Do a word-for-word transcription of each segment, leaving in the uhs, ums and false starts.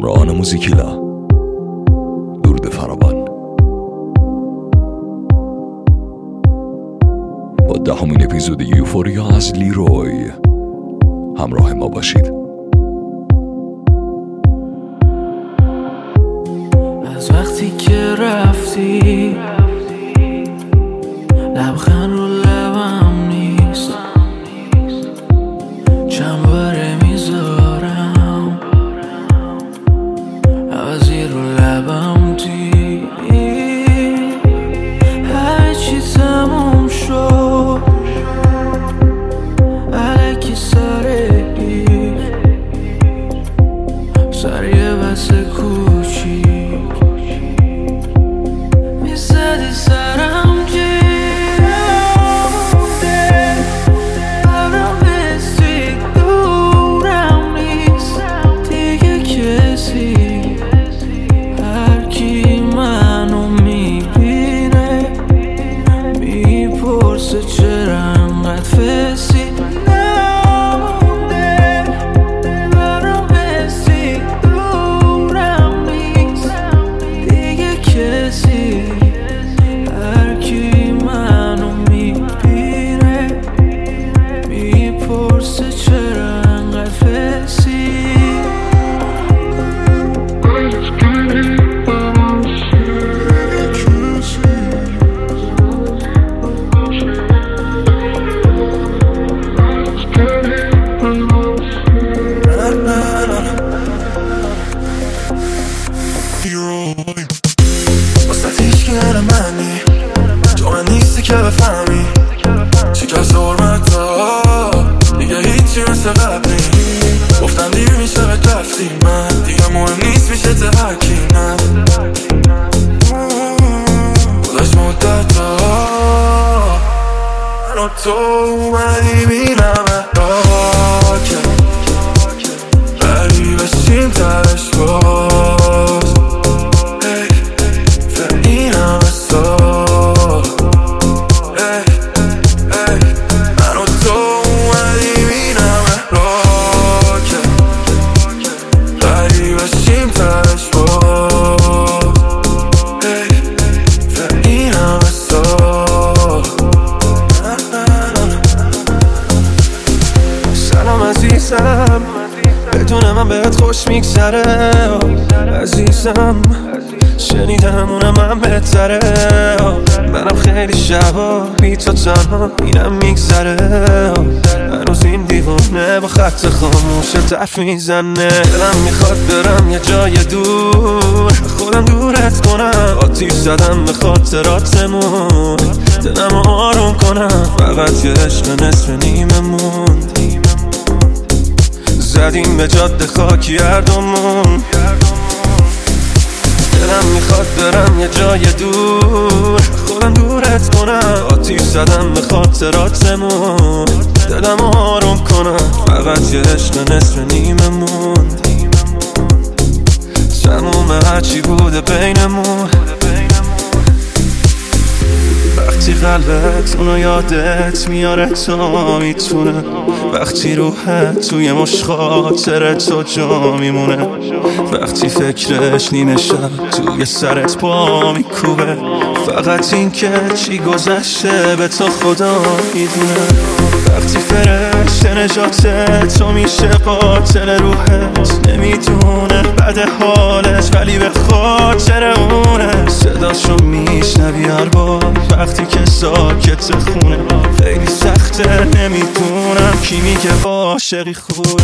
همراهان موزیکیلا، درود فراوان. با دهمین اپیزود یوفوریا از لیروی همراه ما باشید. از وقتی که رفتی لبخند رو لبم نیست، چند باره میذارم عوضی رو لبم دید. همه چی تموم شد الکی سر گیر، سر یه بس کوچیک میزدی سرم گیر. برام حسی دورم نیست دیگه کسی، هر کی منو میبینه میپرسه چرا انقدر فسی. واسه هیچکی نره منی تو من نیستی که بفهمی شکست حرمت ها دیگه هیچی مثل قبل نی. گفتن دیر میشه به رفتی، من دیگه مهم نیست میشه ته هرکی. نه گذاشت مدت ها من و تو اومدی بینمه را که بری بشیم ترش باز. این همه سال من و تو اومدی بینمه را که بری بشیم ترش باز. این همه سال سلام عزیزم، بدون من بهت خوش میگذره عزیزم، شنیدم اونم من بهتره. منم خیلی شبا بی تو تنها اینم میگذره، هنوز این دیوانه با خط خاموش تف میزنه. دلم میخواد برم یه جای دور خودم دورت کنم، آتیش زدم به خاطراتمون دلم آروم کنم. فقط یه عشق نصف نیمه موند، زدیم به جاده خاکی هردومون. دلم میخواد برم یه جای دور خودم دورت کنم، آتیش زدم به خاطراتمون دلم آروم کنم. فقط یه عشق نصف نیمه موند، تموم هرچی بوده بینمون. وقتی قلبت اونو یادت میاره تا میتونه، وقتی روحت توی مش خاطر تو جا میمونه، وقتی فکرش نیمه شب توی سرت پا میکوبه. فقط این که چی گذشته به تو خدا میدونه، وقتی فرشته نجاتت تو میشه قاتل روحت. نمیدونه بده حالت ولی به خاطر اونه، صداشو میشنوی هر بار وقتی که ساکت خونه. خیلی سخته نمیدونم کی میگه عاشقی خوب.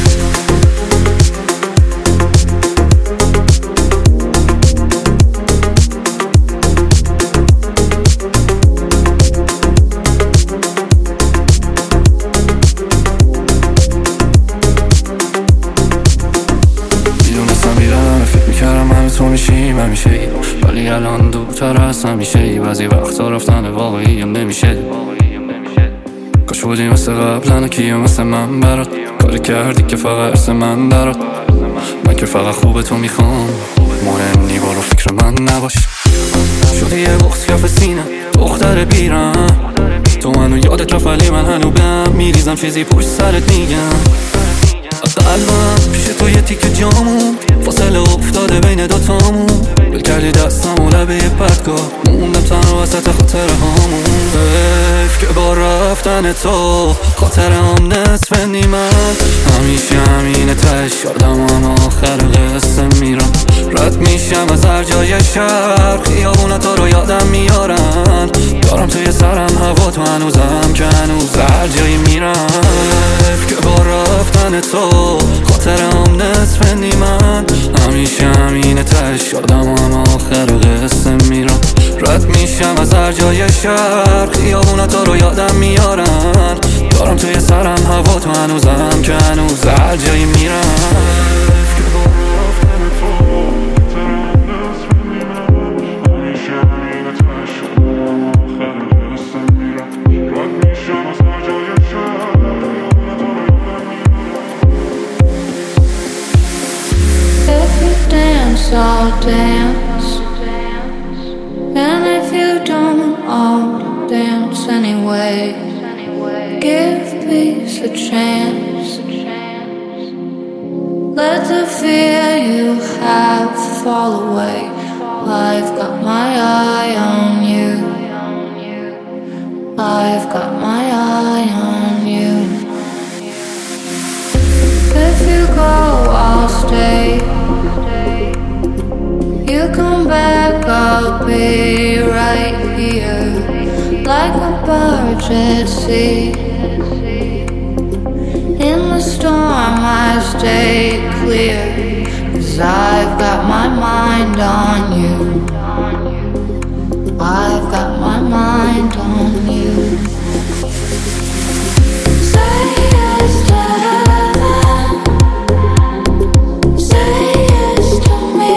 تو میشیم همیشه ای، ولی الان دورتر از همیشه ای. بعضی وقتا رفتن واقعی هم نمیشه، کاش بودی مثل قبلن کیه مثل من برات کاری کردی که فقط ارس من درات. من که فقط خوب تو میخوام، مهم نی برو فکر من نباش. شدی یه بخت کف سینه دختر بیرم، تو منو یادت رفت ولی من هنو بهم میریزم چیزی پشت سرت میگم. قلبم پیش تو یه تیکه جامون فاصله افتاده بین دوتامون بل کردی دستم و لبه یه پدگاه موندم تنها وسط خاطره هامون حیف که با رفتن تو خاطره هم نصف نیمن همیشه همینه تش یادم هم آخر قصه میرم رد میشم از هر جای شهر خیابونا تو رو یادم میارن دارم توی سرم هوا تو هنوزم که هنوز هر جایی میرم حیف که با رفتن تو خاطره هم نصف نیمن همیشه همینه تش یادم هم آخر قصه میرم رد میشم از هر جای شهر خیابونا تو رو یادم میارن دارم توی سرم هوا تو هنوزم که هنوز هر جایی میرم I'll dance, and if you don't, I'll dance anyway. Give peace a chance. Let the fear you have fall away. I've got my eye on you. I've got my eye on you. If you go, I'll stay. You come back, I'll be right here, like a bird at sea. In the storm I stay clear, 'cause I've got my mind on you. I've got my mind on you. Say yes to heaven. Say yes to me.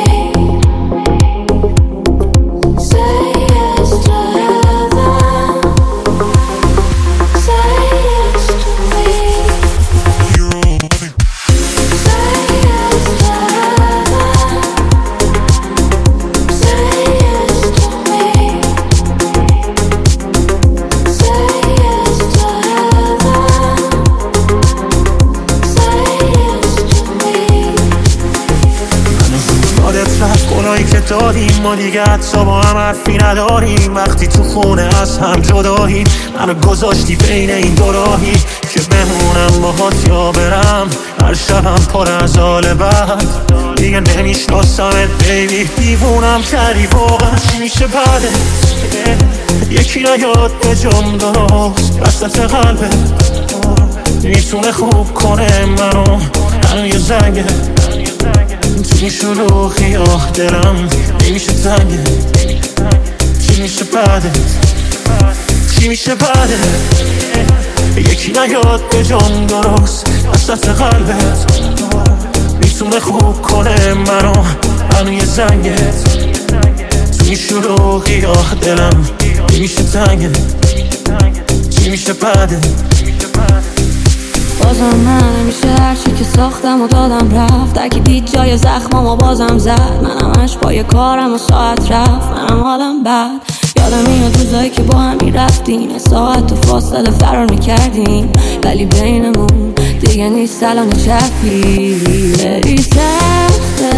داریم ما دیگه حتی با هم حرفی نداریم وقتی تو خونه از هم جداییم منو گذاشتی بین این دو راهی که بمونم باهات یا برم هر شبم پر از حال بد دیگه نمیشناسمت بیبی دیوونم کردی واقعا چی میشه بعدت یکی نیاد به جام درست وسط قلبت میتونه خوب کنه منو منو یه زنگه تو این شلوغی آه دلم نمیشه تنگه چی میشه بعدت چی میشه بعدت یکی نیاد به جام درست وسط قلبت میتونه خوب کنه منو منو یه زنگه تو این شلوغی آه دلم نمیشه تنگه چی میشه بعدت بازم من نمیشه هرچی که ساختم و دادم رفت درکی دید جای زخمم و بازم زد منم همش پای کارم و ساعت رفت منم حالم بد یادم میاد روزایی که با هم میرفتیم ساعت تو فاصله فرار میکردیم ولی بینمون دیگه نیست الان چفی خیلی سخته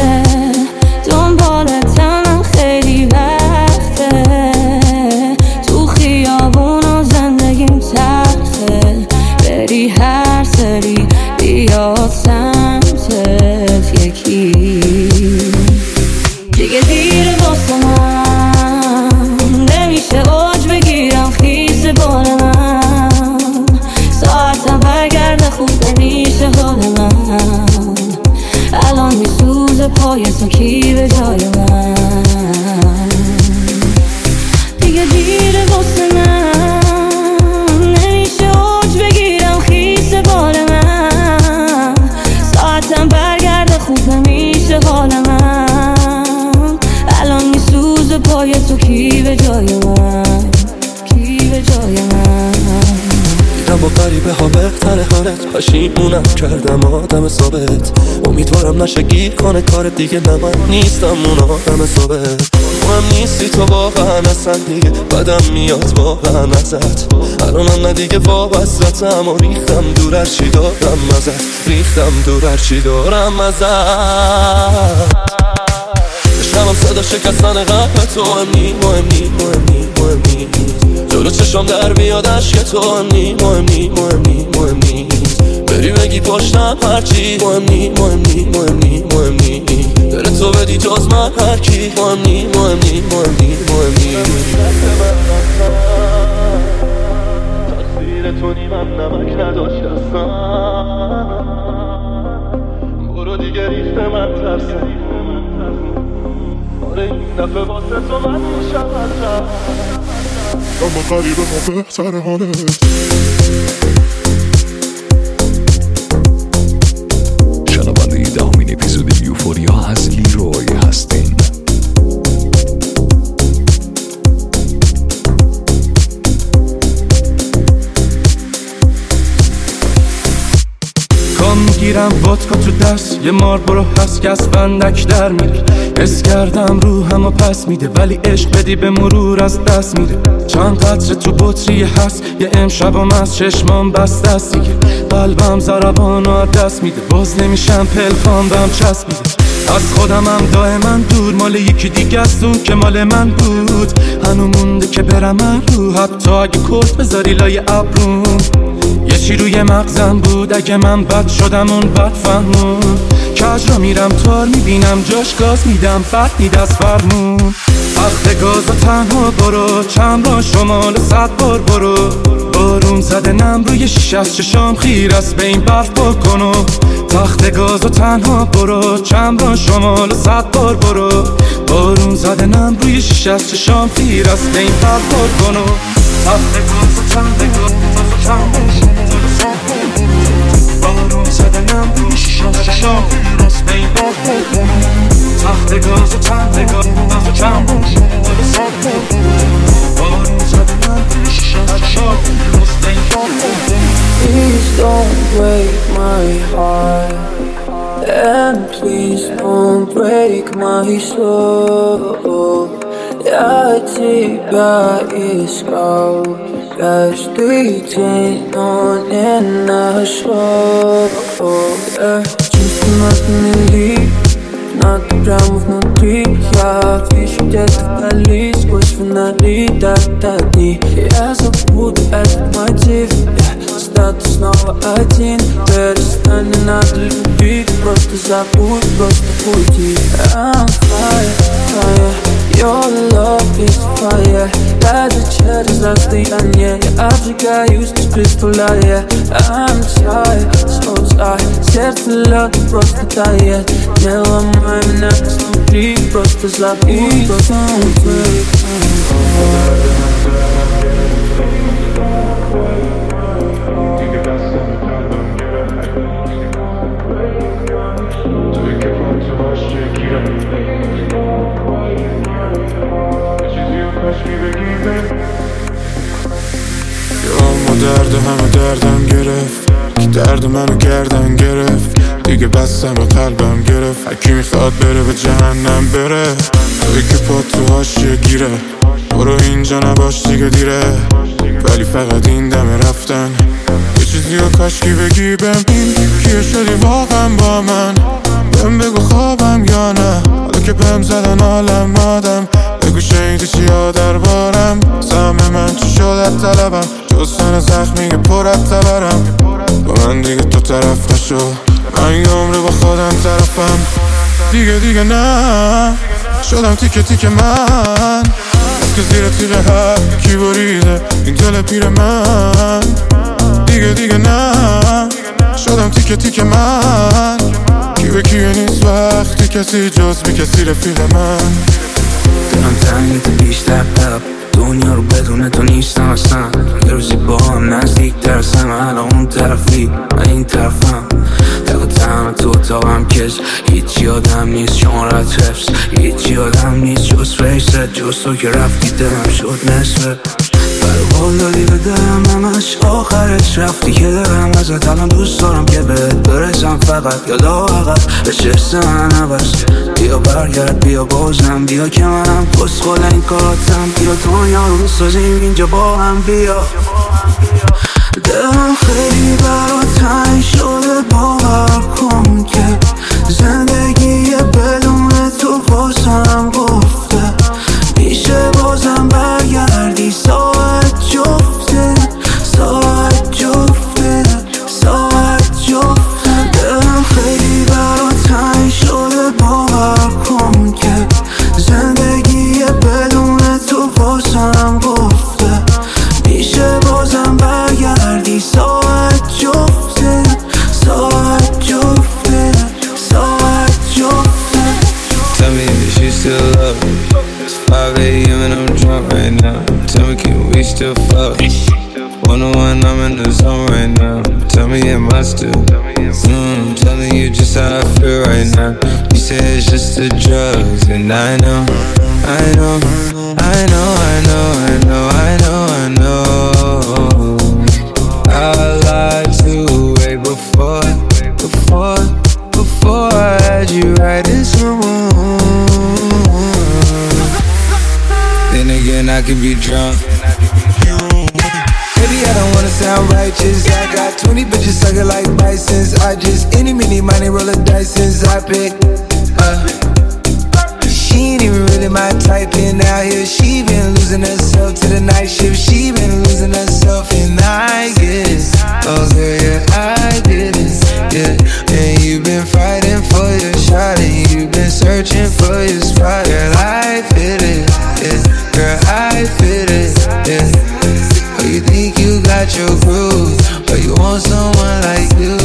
دنبالتم خیلی وقته تو خیابون و زندگیم تخته بری هر سری بیاد سمتت یکی دیگه دیر واسه من نمیشه اوج بگیرم خیس بال من ساعتم برگرده خوب نمیشه حال من الان میسوزه پای تو کی به جای من دیگه دیر واسه من پای تو کی به جای من کی به جای من دیدم با غریبه ها بهتره حالت پشیمونم کردم آدم ثابت امیدوارم نشه گیر کنه کار دیگه نه من نیستم اون آدم ثابت هم نیستی تو واقعا اصلا دیگه بدم میاد واقعا ازت الانم نه دیگه وابستم و ریختم دور هرچی دارم ازت ریختم دور هرچی دارم ازت شمم صدا شکستن قلب تو هم نی مهم نی مهم نی مهم نی جلو چشم در بیاد عشق تو هم نی مهم نی مهم نی مهم نی بری بگی پشتم هرچی مهم نی مهم نی مهم نی مهم نی دل تو بدی جز من هرکی مهم نی مهم نی مهم نی مهم نی تقصیر تو نی من نمک نداشت اصلا برو دیگه ریخت من ترسم آره این دفعه واسه تو من میشم حتم اما قریبه ما بهتر حالت شنونده دهمین اپیزود یوفوریا از لیروی هستین. کام میگیرم ودکا تو دست یه مار برو هست که از فندک در میره حس کردم روحمو پس میده ولی عشق بدی به مرور از دست میره چند قطره تو بطری هست یه امشبم از چشمام بسته است دیگه قلبم ضربانو از دست میده باز نمیشم پلکام بهم چسبیده از خودمم دائما دور مال یکی دیگه است اون که مال من بود هنو مونده که برم من رو حتی اگه کلت بذاری لای ابروم یه چی روی مغزم بود اگه من بد شدم اون بد فهمون کج را میرم تار میبینم جاش گاز میدم بد نید از فرمون وقت گاز و تنها برو چند را شمال صد بار برو بارون زده نم روی شیش از چشام خیر است به این برف بکن و تخت گاز و تنها برو چند را شمال صد بار برو بارون زده نم روی شیش از چشام خیر است به این برف بکن و تخت گاز و تنها برو بارون زده نم روی شیش از چشام خیر است به این برف بکن تخت گاز و تنها برو چند بارون زده نم روی شیش از چشام خیر است به این برف بکن Please don't break my heart And please don't break my soul Я тебя искал каждый день, но не нашел Я чувствую над мели, надо прямо внутри Я вижу где-то вдали сквозь фонари до дни Я забуду этот мотив Статус снова один Перестань, не надо любить Просто забудь, просто уйди I'm fire, fire Your love is fire Даже через расстояние Я обжигаюсь, не представляя I'm tired, so tired Сердце лед просто тает Не ломай меня изнутри Просто забудь, просто уйди درد همه دردم گرفت که درد منو گردن گرفت دیگه بستم و قلبم گرفت هرکی میخواد بره به جهنم بره توی که پا تو هاشیه گیره برو اینجا نباش دیگه دیره ولی فقط این دم رفتن یه چیزی رو کاشکی بگی بهم این کیه شدی واقعا با من بهم بگو خوابم یا نه حالا که بهم زدن عالم آدم بگو شنیدی چیا دربارم سهم من چی شد از طلبم جستن زخمی که پر از تبرم با من دیگه تو طرف نشو من یه عمره با خودم طرفم دیگه دیگه نه شدم تیکه تیکه من از که زیر تیغه هر کی بریده این دل پیر من دیگه دیگه نه شدم تیکه تیکه من کی به کیه نیست وقتی کسی جز بی کسی رفیق من دلم تنگیت بیشتر پپ دنیا رو بدون تو نیستم اصلا یه روزی با هم نزدیک ترسم الان اون طرفی من این طرفم دقیقه تمام تو اتاقم کش هیچی آدم نیست شمارت حفظ هیچی آدم نیست جز فیست جز تو که رفتی دلم شد نصفه برو قول دادی به دلم همش آخرش رفتی که دارم ازت الان دوست دارم که بهت برسم فقط یادا عقب به چشم من عوض بیا برگرد بیا بازم بیا که منم کسخل این کاراتم بیا دنیا رو سازیم اینجا با هم بیا دلم خیلی برات تنگ شده باور کن که زندگی بدون تو بازم گفته میشه بازم برگردی ساعت جفته ساعت جفته ساعت جفته دلم خیلی برات تنگ شده باور کن که زندگی بدون تو بازم گفته میشه بازم برگردی ساعت جفته ساعت جفته ساعت جفته Tell me that you still love me. It's five a.m. and I'm drunk right now. Tell me can we still fuck? one oh one, I'm in the zone right now. Tell me am I still mm, telling you just how I feel right now. You say it's just the drugs and I know, I know, I know, I know, I know, I know, I know I lied to way before, before, before I had you right in someone. Then again I could be drunk. Baby, I don't wanna sound righteous. I got twenty bitches sucking like Bisons. I just any, mini, money, roll a dice since I picked uh, she ain't even really my type. And out here she been losing herself to the night shift. She been losing herself and I guess, oh girl, yeah, I did it, yeah. And you been fighting for your shot and you been searching for your spot. Girl, I fit it, yeah. Girl, I fit it, yeah. Oh, you think you got your groove, but you want someone like you.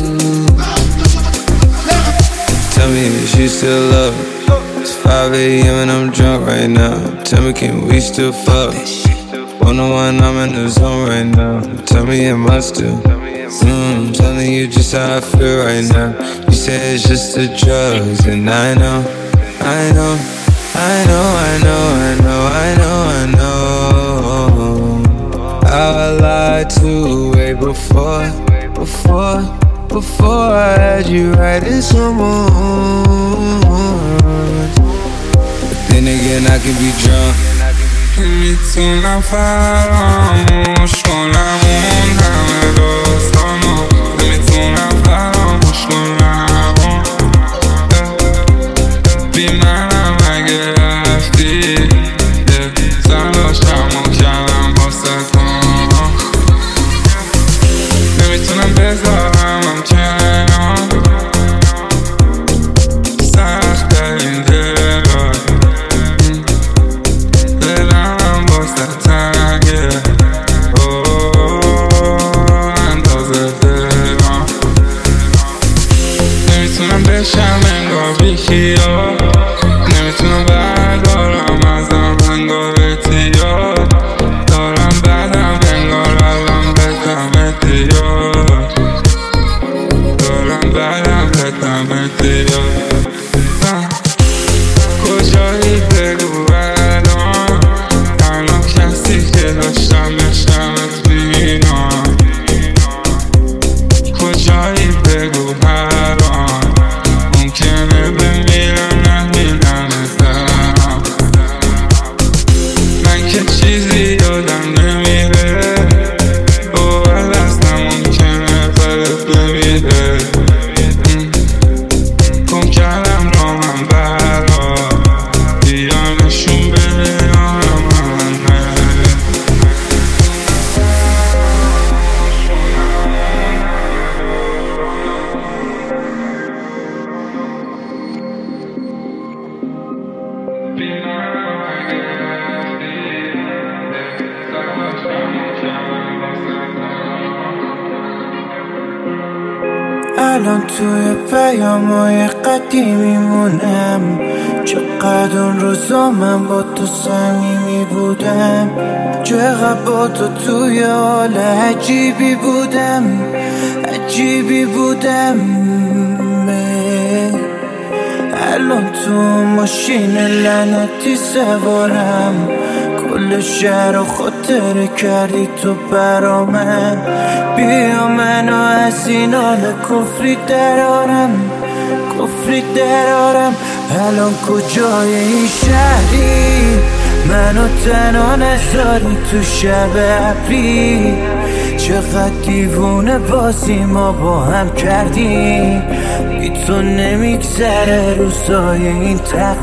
Tell me that you still love me. It's five a.m. and I'm drunk right now. Tell me can we still fuck? one oh one, I'm in the zone right now. Tell me am I still mm, telling you just how I feel right now. You say it's just the drugs and I know, I know, I know, I know, I know, I know, I know I lied to way before, before, before I had you right in someone. But then again I can be drunk. میتونم فراموش کنم اون همه داستانو میتونم فراموش کنم بی منم اگه رفتی تلاشمو کردم واسه تو نمیتونم بذارم کنار سخت این دلای دلم واسه تنگه اندازه دلم نمیتونم بشم انگار بیخیال نمیتونم بردارم ازم انگار اتیار دارم بدم انگار الان بزم اتیار دارم بدم بزم اتیار کجایی بگو الان تنها کسی که داشتم نشمت بینم کجایی بگو الان ممکنه بمیرم نمیدن ازم من که چیزی یادم نمیره باور اصلا ممکنه فرق بمیره گم کردم را من برا بیا نشون بده منه الان توی پیامای قدیمی مونم چقدر اون روزا من با تو صمیمی بودم چقدر با تو توی حال عجیبی بودم عجیبی بودم الان تو ماشین لعنتی سوارم کل شهر رو خاطره کردی تو برا من. بیا منو از این حال کفری درارم، کفری درارم. الان کجای این شهری؟ منو تنها نذاری تو شب ابری. چقدر دیوونه بازی ما با هم کردیم، بی تو نمیگذره روزای این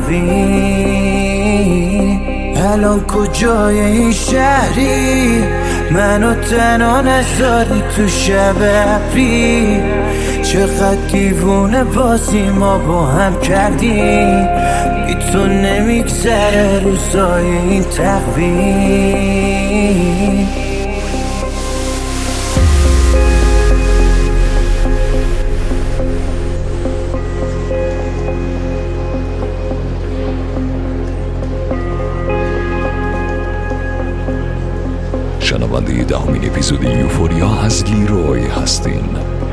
تقویم. الان کجای این شهری؟ منو تنها نذاری تو شب ابری. چقدر دیوونه بازی ما با هم کردیم، بی تو نمیگذره روزای این تقویم. شنونده دهمین اپیزود یوفوریا از لیروی هستین.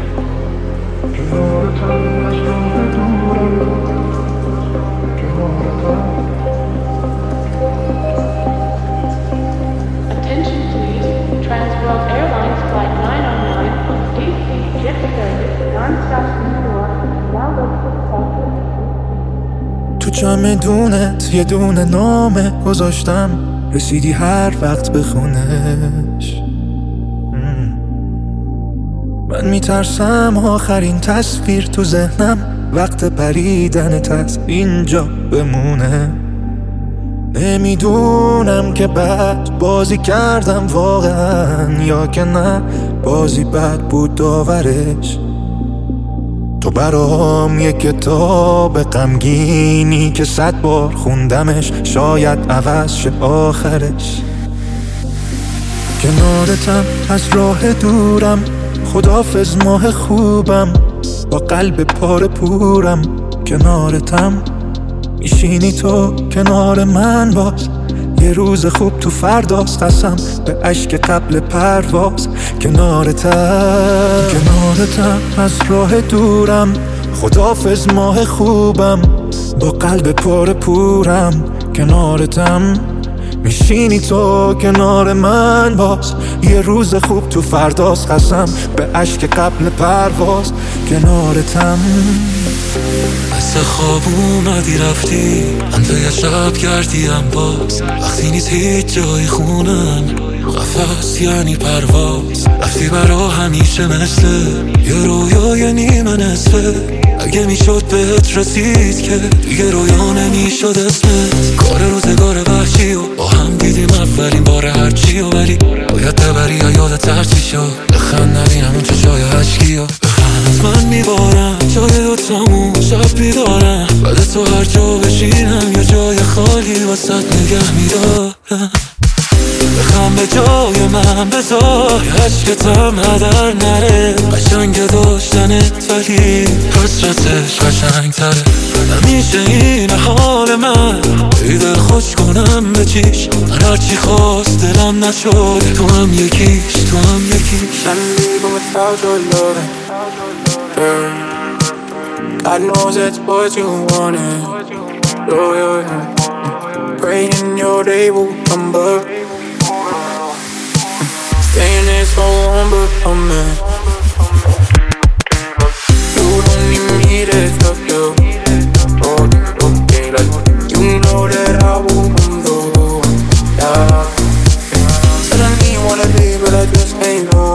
تو چمدونت یه دونه نامه گذاشتم، رسیدی هر وقت بخونش. من میترسم آخرین تصویر تو ذهنم وقت پریدنت از اینجا بمونه. نمیدونم که بد بازی کردم واقعا یا که نه بازی بد بود داورش. تو برام یه کتاب غمگینی که صد بار خوندمش، شاید عوض شه آخرش. کنارتم از راه دورم، خدافظ ماه خوبم، با قلب پاره پورم. کنارتم میشینی تو کنار من باز، یه روز خوب تو فرداست، قسم به عشق قبل پرواز. کنارتم کنارتم از راه دورم، خدافظ ماه خوبم، با قلب پاره پورم. کنارتم میشینی تو کنار من باز، یه روز خوب تو فرداست، قسم به عشق قبل پرواز. کنارتم مثل خواب اومدی رفتی، من توی شب کردیم باز. وقتی نیست هیچ جای خونم، قفس یعنی پرواز. رفتی برا همیشه مثل یه رویای نیمه نصفه. اگه میشد بهت رسید که دیگه رویا نمیشد اسمت. کار روزگار وحشی و با هم دیدیم اولین بار هرچی و ولی باید ببری یا یادت هرچی شد. بخند نبینم اون چشای عشقی و بخند من میبارم جای دوتامون شب بیدارم. بعد تو هر جا بشینم یه جای خالی واسط نگه میدارم. بخم به جای من بذار یه عشقتم هدر نره. قشنگ داشتنت ولی حسرتش قشنگ تره. همیشه این حال من، ای دل خوش کنم به چیش. من هرچی خواست دلم نشد، تو هم یکیش تو هم یکیش. I'm leaving without your loving, yeah. God knows that's what you wanted, oh yeah, yeah. Praying your day will come back. Staying there so long but I'm in. You don't need me to stop you, oh okay. Like you know that I will come through, yeah. Suddenly you wanna leave but I just ain't know.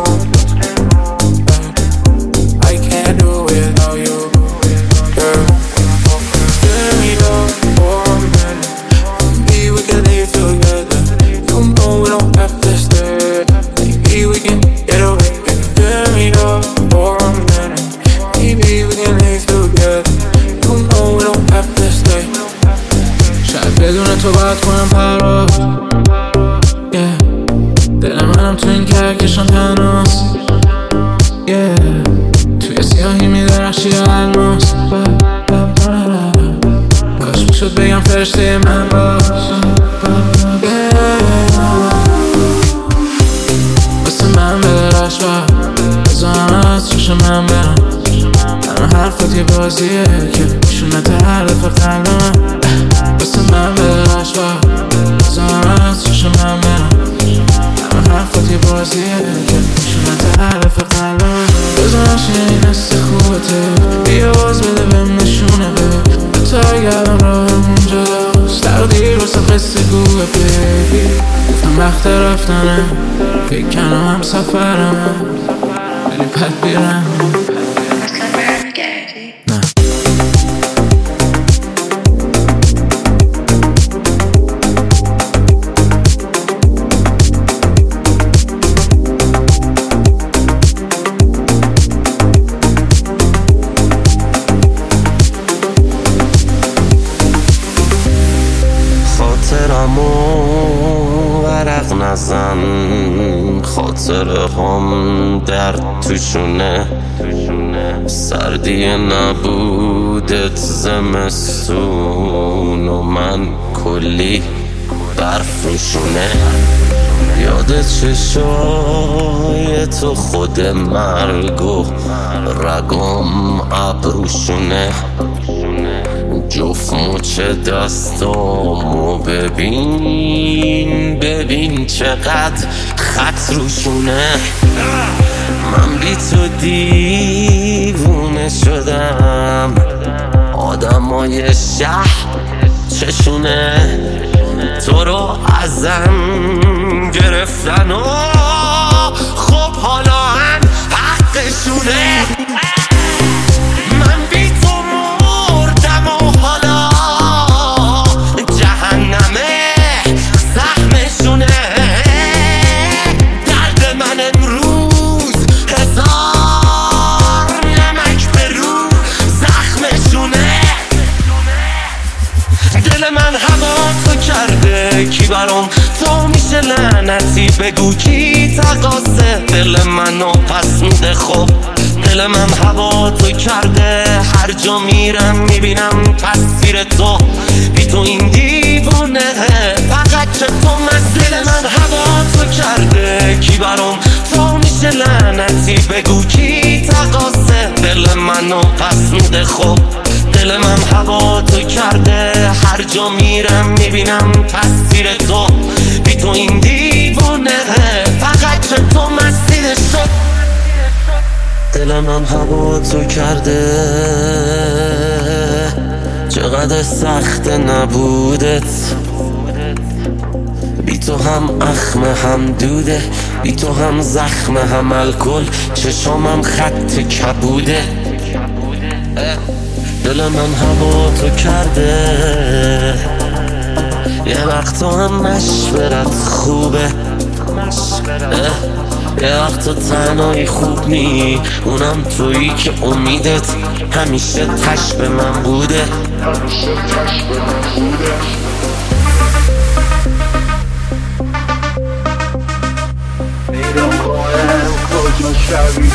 I can't do without you, girl. Give me love for a minute, maybe we can live together. You know we don't have to stay, maybe we can get away. Give me love for a minute, maybe we can live together. You know we don't have to stay. شاید بدون تو باید کنم پرواز، yeah. دل منم تو این کهکشان تنهاست، yeah. توی سیاهی میدرخشی الماس. کاش میشد بگم فرشته من باش، yeah. واسه من بدرخش و بزنم از چشم من برم. همه حرفت یه بازیه که شونت هر دفعه قلب من. واسه من بدرخش و بزنم از چشم من غلطه، بیا باز بده بهم نشونه به تو اگرم راهمون جداست، تقدیر واسه قصه گوه بیبی. گفتم وقت رفتنه، فکر کنم هم سفرمه، ولی پد بیرم ورق نزن، خاطره هم درد توشونه، سردی نبودت زمستون و من کلی برف روشونه. یادت چشای تو خود مرگ و رگام ابروشونه، جفت مچ دستامو ببین ببین چقدر خط روشونه. من بی تو دیوونه شدم، آدمای شهر چشونه تو رو ازم گرفتن و خب حالا هم حقشونه. دل من هوا تو کرده، کی برام تو میشه لعنتی، بگو کی تقاصه دل منو پس میده. خب دل من هوا تو کرده، هر جا میرم میبینم تصویر تو، بی تو این دیوونه فقط چه تو مست. دل من هوا تو کرده، کی برام تو میشه لعنتی، بگو کی تقاصه دل منو پس میده. خب دل من هوا تو کرده، هر جا میرم میبینم تصویر تو، بی تو این دیوونه فقط چه تو مسیده شد. دل من هوا تو کرده، چقدر سخت نبودت، بی تو هم اخمه هم دوده، بی تو هم زخمه هم الکل، چشامم خط کبوده. دل من هوا تو کرده، یه وقت تو هم مشورت خوبه، یه وقت تو تنهایی خوب نی، اونم تویی که امیدت همیشه تش به من بوده. همیشه تش به من بوده. میرم کنم کجا شبی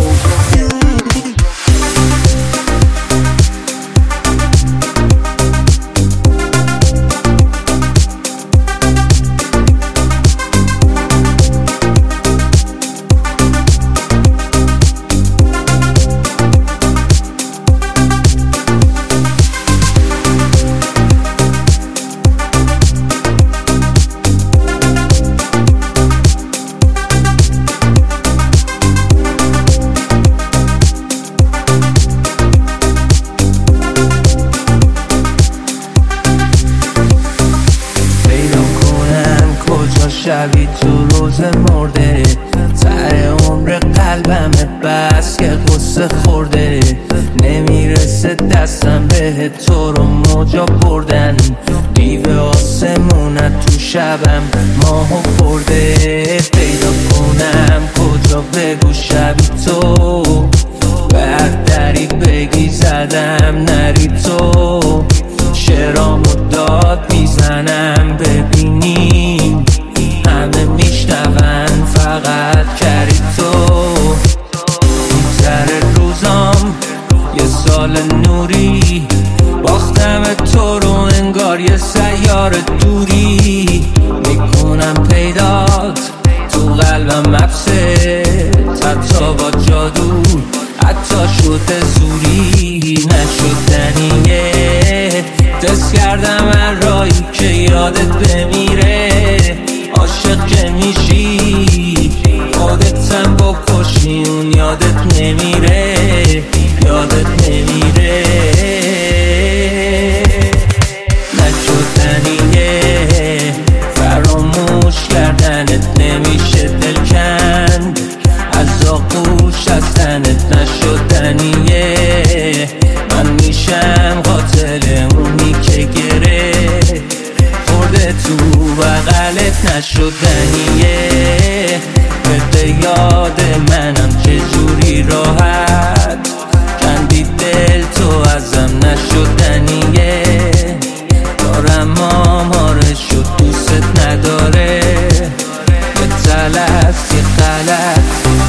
شبی تو روز مرده، تر عمر قلبم بس که قصه خورده، نمیرسه دستم به تو رو موجا بردن، دیو آسمونت تو شبم ماهو خورده. پیدا کنم کجا بگو شبی تو، بعد دری بگی زدم نری تو، شعرامو داد میزنم ببینیم همه میشنون فقط کردی تو. میگذره روزام یه سال نوری، باختم تو رو انگار یه سیاره دوری، میکنم پیدات تو قلبم مبسه، حتی با جادو حتی شده زوری نشدنیه. دست کردم هر رایی که یادت بمیره، عاشق که میشی خودتم بکشی اون یادت نمیره، یادت فراموش از تنت نشدنیه. من میشم قاتل اونی که گره خورده تو بغلت نشدنیه. بده یاد منم چجوری راحت کندی دل تو ازم نشدنیه. دارم آماره شد دوست نداره به تلف یه غلط.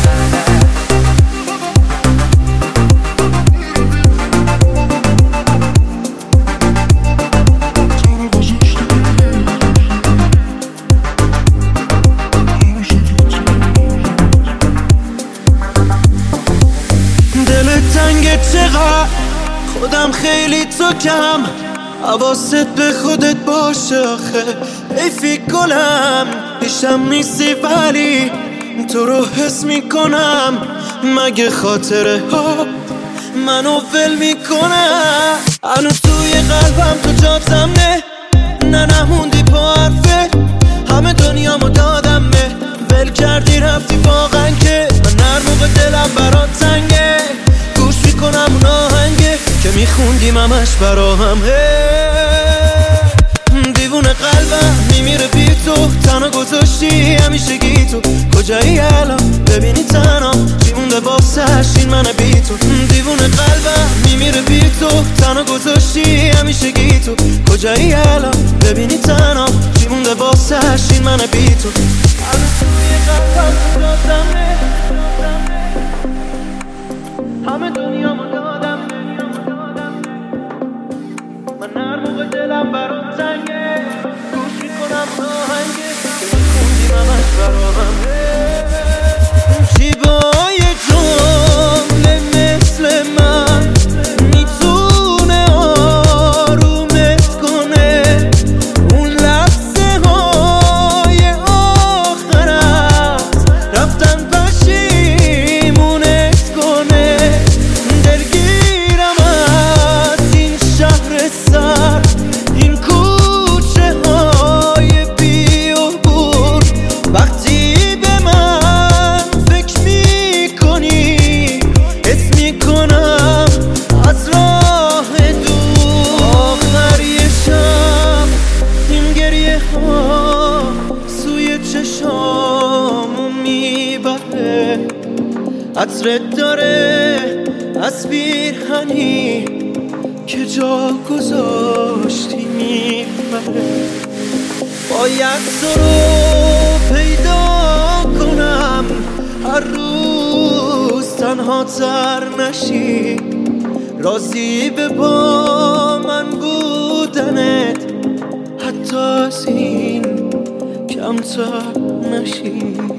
چقدر خودم خیلی تو کم حواست به خودت باشه آخه ای فکر کنم پیشم نیستی ولی تو رو حس میکنم. مگه خاطره ها منو ول میکنم؟ هنو توی قلبم تو جاتم نه نه نموندی پا حرفه همه دنیامو دادمه ول کردی رفتی واقعا که من هر موقع دلم برات تنگه گوش میکنم اون آهنگه که میخوندیم همش برا هم. دیوونه قلبم میمیره بی تو تنها گذاشتی همیشه گی تو کجایی الان ببینی تنها چی مونده واسش این من بی تو. دیوونه قلبم میمیره بی تو تنها گذاشتی همیشه گی تو کجایی الان ببینی تنها چی مونده واسش این من بی تو. همه دنیامو دادم من هر موقع دلم برام تنگه گوش میکنم آهنگه که میخوندیم همش برا همه. جیبای جمله مثل من میتونه آرومت کنه اون لحظه های آخرت رفتن پشیمونت کنه. دلگیرم از این شهر سر این کوچه های بی عبور وقتی به من فکر میکنی حس میکنم از راه دور. آخری شب این گریه ها سوی چشامو میبره عطرت داره از پیرهنی که جا گذاشتی میبره. باید تو رو پیدا کنم هر روز تنها تر نشی راضی به با من بودنت حتی از این کمتر نشی.